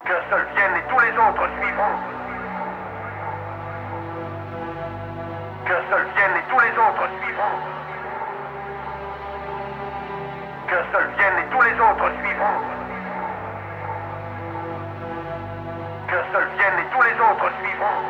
Qu'un seul vienne et tous les autres suivront. Qu'un seul vienne et tous les autres suivront. Qu'un seul vienne et tous les autres suivront. Qu'un seul vienne et tous les autres suivront.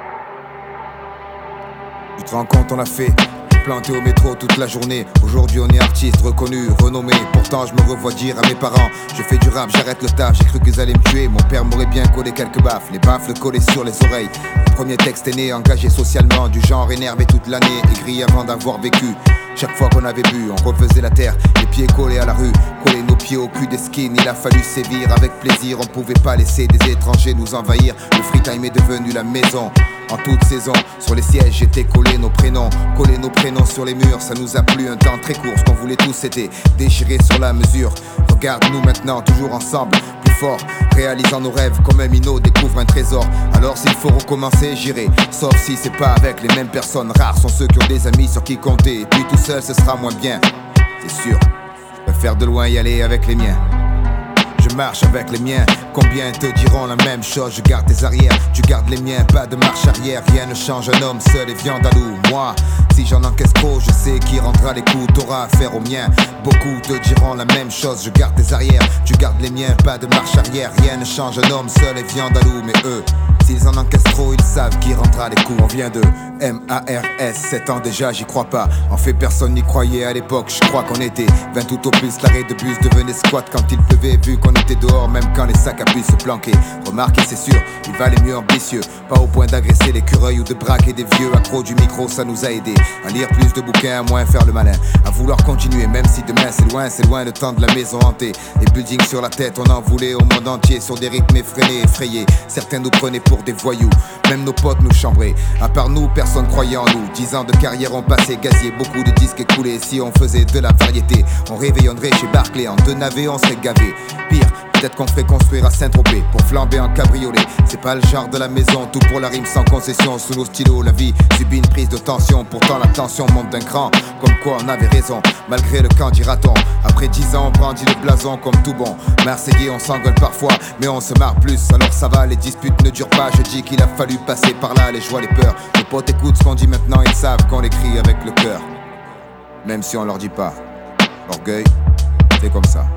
Tu te rends compte, on l'a fait. Planté au métro toute la journée. Aujourd'hui on est artiste, reconnu, renommé. Pourtant je me revois dire à mes parents: je fais du rap, j'arrête le taf. J'ai cru qu'ils allaient me tuer. Mon père m'aurait bien collé quelques baffes. Les baffles collés sur les oreilles. Le premier texte est né, engagé socialement. Du genre énervé toute l'année, aigri avant d'avoir vécu. Chaque fois qu'on avait bu, on refaisait la terre. Les pieds collés à la rue, coller nos pieds au cul des skins. Il a fallu sévir avec plaisir. On pouvait pas laisser des étrangers nous envahir. Le free time est devenu la maison. En toute saison, sur les sièges étaient collés nos prénoms. Coller nos prénoms sur les murs, ça nous a plu un temps très court. Ce qu'on voulait tous c'était déchirer sur la mesure. Regarde-nous maintenant, toujours ensemble, plus fort, réalisant nos rêves comme un minot découvre un trésor. Alors s'il faut recommencer, j'irai, sauf si c'est pas avec les mêmes personnes. Rares sont ceux qui ont des amis sur qui compter. Et puis tout seul ce sera moins bien, c'est sûr. Je préfère de loin y aller avec les miens. Je marche avec les miens, combien te diront la même chose? Je garde tes arrières, tu gardes les miens, pas de marche arrière. Rien ne change, un homme seul et viande à loup. Moi, si j'en encaisse trop, je sais qui rendra les coups. T'auras affaire aux miens, beaucoup te diront la même chose. Je garde tes arrières, tu gardes les miens, pas de marche arrière. Rien ne change, un homme seul et viande à loup. Mais eux, s'ils en encaissent trop, ils savent qui rendra les coups. On vient de MARS, 7 ans déjà, j'y crois pas. En fait, personne n'y croyait à l'époque, je crois qu'on était 20 tout au plus. L'arrêt de bus devenait squat quand il pleuvait, vu qu'on était dehors, même quand les sacs à puce se planquaient. Remarquez, c'est sûr, il valait mieux ambitieux. Pas au point d'agresser l'écureuil ou de braquer des vieux. Accro du micro, ça nous a aidé à lire plus de bouquins, à moins faire le malin, à vouloir continuer, même si demain c'est loin le temps de la maison hantée. Les buildings sur la tête, on en voulait au monde entier. Sur des rythmes effrénés, effrayés, certains nous prenaient pour des voyous. Même nos potes nous chambraient, à part nous, personne croyait en nous. 10 ans de carrière ont passé, gazier, beaucoup de disques écoulés. Si on faisait de la variété, on réveillonnerait chez Barclay. En 2 navets, on serait gavé. Pire, peut-être qu'on ferait construire à Saint-Tropez pour flamber en cabriolet. C'est pas le genre de la maison, tout pour la rime sans concession. Sous nos stylos, la vie subit une prise de tension. Pourtant la tension monte d'un cran, comme quoi on avait raison, malgré le camp dira-t-on. Après 10 ans, on brandit le blason comme tout bon Marseillais, on s'engueule parfois, mais on se marre plus. Alors ça va, les disputes ne durent pas. Je dis qu'il a fallu passer par là, les joies, les peurs. Les potes écoutent ce qu'on dit maintenant, ils savent qu'on l'écrit avec le cœur. Même si on leur dit pas. L'orgueil, c'est comme ça.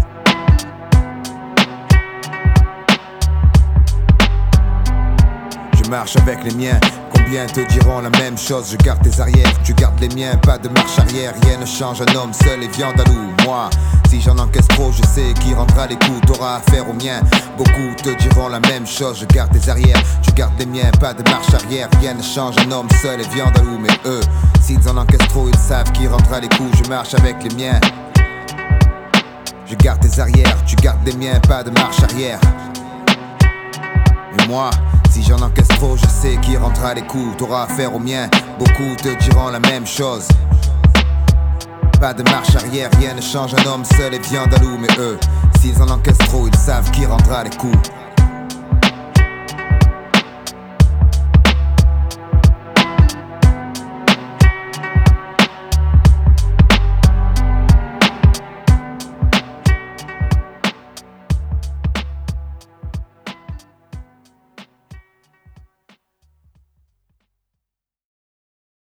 Je marche avec les miens, combien te diront la même chose? Je garde tes arrières, tu gardes les miens, pas de marche arrière. Rien ne change, un homme seul et viande à loup. Moi, si j'en encaisse trop, je sais qui rendra les coups. T'auras affaire aux miens, beaucoup te diront la même chose. Je garde tes arrières, tu gardes les miens, pas de marche arrière. Rien ne change, un homme seul et viande à loup. Mais eux, s'ils en encaissent trop, ils savent qui rendra les coups. Je marche avec les miens, je garde tes arrières, tu gardes les miens, pas de marche arrière. Et moi, si j'en encaisse trop, je sais qui rendra les coups. T'auras affaire aux miens, beaucoup te diront la même chose. Pas de marche arrière, rien ne change, un homme seul et viande à loup. Mais eux, s'ils en encaissent trop, ils savent qui rendra les coups.